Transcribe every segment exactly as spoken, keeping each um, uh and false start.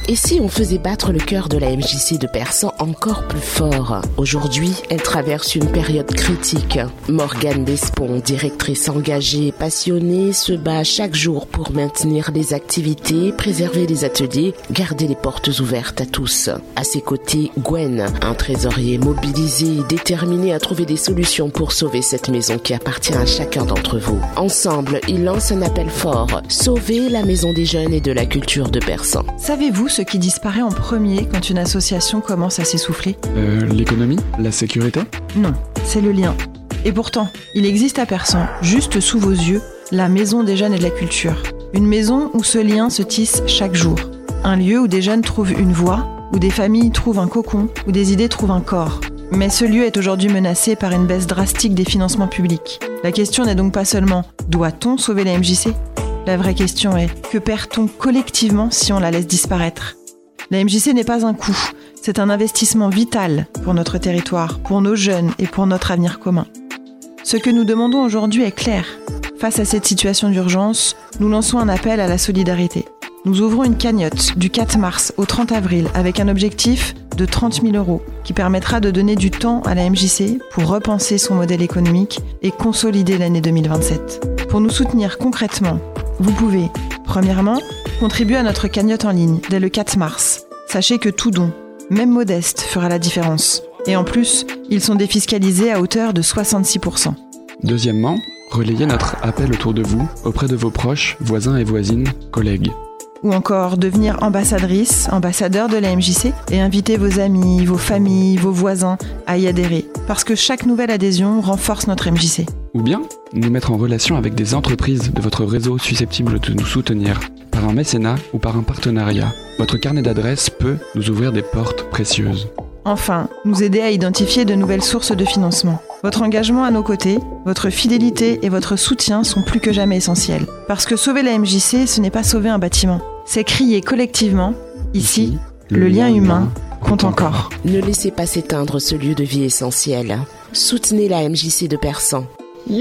Et si on faisait battre le cœur de la M J C de Persan encore plus fort? Aujourd'hui, elle traverse une période critique. Morgane Despont, directrice engagée et passionnée, se bat chaque jour pour maintenir les activités, préserver les ateliers, garder les portes ouvertes à tous. À ses côtés, Gwen, un trésorier mobilisé et déterminé à trouver des solutions pour sauver cette maison qui appartient à chacun d'entre vous. Ensemble, ils lancent un appel fort. Sauver la maison des jeunes et de la culture de Persan. Savez-vous ce qui disparaît en premier quand une association commence à s'essouffler ? Euh, l'économie ? La sécurité ? Non, c'est le lien. Et pourtant, il existe à Persan, juste sous vos yeux, la maison des jeunes et de la culture. Une maison où ce lien se tisse chaque jour. Un lieu où des jeunes trouvent une voie, où des familles trouvent un cocon, où des idées trouvent un corps. Mais ce lieu est aujourd'hui menacé par une baisse drastique des financements publics. La question n'est donc pas seulement « doit-on sauver la M J C ?» La vraie question est « que perd-on collectivement si on la laisse disparaître ?» La M J C n'est pas un coût, c'est un investissement vital pour notre territoire, pour nos jeunes et pour notre avenir commun. Ce que nous demandons aujourd'hui est clair. Face à cette situation d'urgence, nous lançons un appel à la solidarité. Nous ouvrons une cagnotte du quatre mars au trente avril avec un objectif de trente mille euros qui permettra de donner du temps à la M J C pour repenser son modèle économique et consolider l'année deux mille vingt-sept. Pour nous soutenir concrètement, vous pouvez, premièrement, contribuer à notre cagnotte en ligne dès le quatre mars. Sachez que tout don, même modeste, fera la différence. Et en plus, ils sont défiscalisés à hauteur de soixante-six pour cent. Deuxièmement, relayez notre appel autour de vous, auprès de vos proches, voisins et voisines, collègues. Ou encore devenir ambassadrice, ambassadeur de la M J C et inviter vos amis, vos familles, vos voisins à y adhérer. Parce que chaque nouvelle adhésion renforce notre M J C. Ou bien, nous mettre en relation avec des entreprises de votre réseau susceptibles de nous soutenir, par un mécénat ou par un partenariat. Votre carnet d'adresses peut nous ouvrir des portes précieuses. Enfin, nous aider à identifier de nouvelles sources de financement. Votre engagement à nos côtés, votre fidélité et votre soutien sont plus que jamais essentiels. Parce que sauver la M J C, ce n'est pas sauver un bâtiment. C'est crier collectivement, ici, le, le lien humain compte encore. Ne laissez pas s'éteindre ce lieu de vie essentiel. Soutenez la M J C de Persan. Yeah.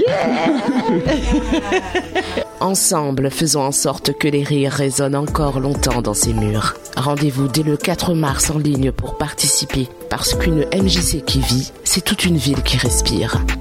Ensemble, faisons en sorte que les rires résonnent encore longtemps dans ces murs. Rendez-vous dès le quatre mars en ligne pour participer, parce qu'une M J C qui vit, c'est toute une ville qui respire.